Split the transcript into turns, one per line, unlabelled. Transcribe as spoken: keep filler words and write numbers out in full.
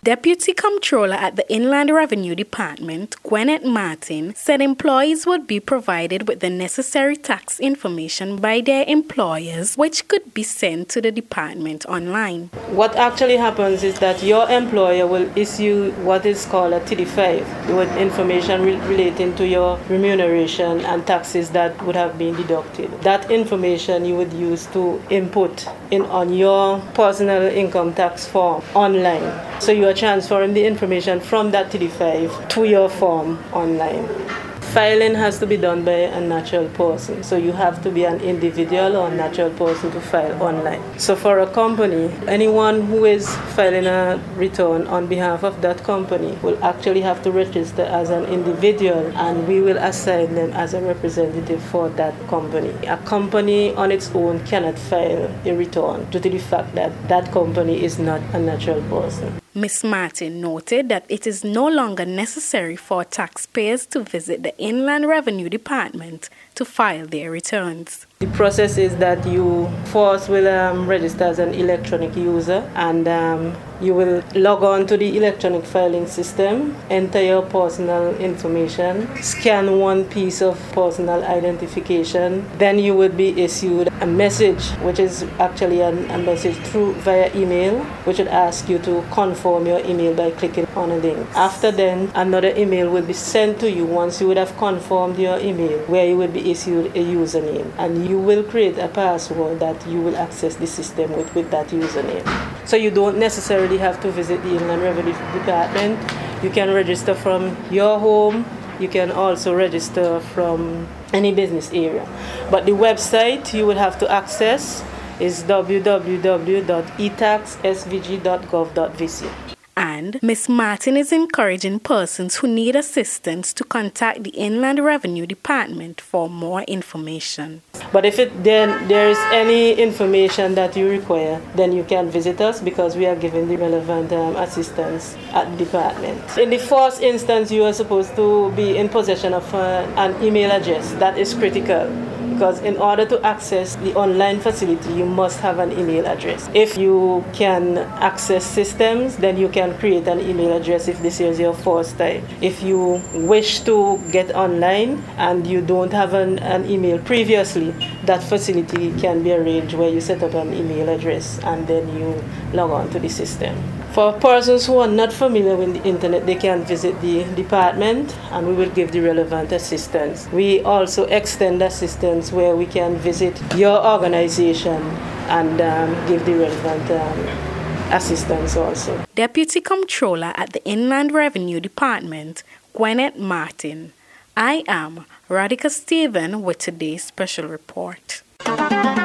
Deputy Comptroller at the Inland Revenue Department, Gwyneth Martin, said employees would be provided with the necessary tax information by their employers, which could be sent to the department online.
What actually happens is that your employer will issue what is called a T D five with information re- relating to your remuneration and taxes that would have been deducted. That information you would use to input in on your personal income tax form online. So you are transferring the information from that T D five to your form online. Filing has to be done by a natural person. So you have to be an individual or a natural person to file online. So for a company, anyone who is filing a return on behalf of that company will actually have to register as an individual, and we will assign them as a representative for that company. A company on its own cannot file a return due to the fact that that company is not a natural person.
Miz Martin noted that it is no longer necessary for taxpayers to visit the Inland Revenue Department to file their returns.
The process is that you first will um, register as an electronic user, and um, you will log on to the electronic filing system, enter your personal information, scan one piece of personal identification, then you would be issued a message, which is actually a, a message through via email, which would ask you to confirm your email by clicking on a link. After then, another email will be sent to you once you would have confirmed your email, where you will be issued a username, and you will create a password that you will access the system with, with that username. So you don't necessarily have to visit the Inland Revenue Department. You can register from your home. You can also register from any business area. But the website you will have to access is w w w dot e tax s v g dot gov dot v c.
And Miz Martin is encouraging persons who need assistance to contact the Inland Revenue Department for more information.
But if it, then there is any information that you require, then you can visit us, because we are giving the relevant um, assistance at the department. In the first instance, you are supposed to be in possession of uh, an email address. That is critical, because in order to access the online facility, you must have an email address. If you can access systems, then you can create an email address if this is your first time. If you wish to get online and you don't have an, an email previously, that facility can be arranged where you set up an email address and then you log on to the system. For persons who are not familiar with the internet, they can visit the department and we will give the relevant assistance. We also extend assistance where we can visit your organization and um, give the relevant um, assistance also.
Deputy Comptroller at the Inland Revenue Department, Gwyneth Martin. I am Radhika Stephen with today's special report.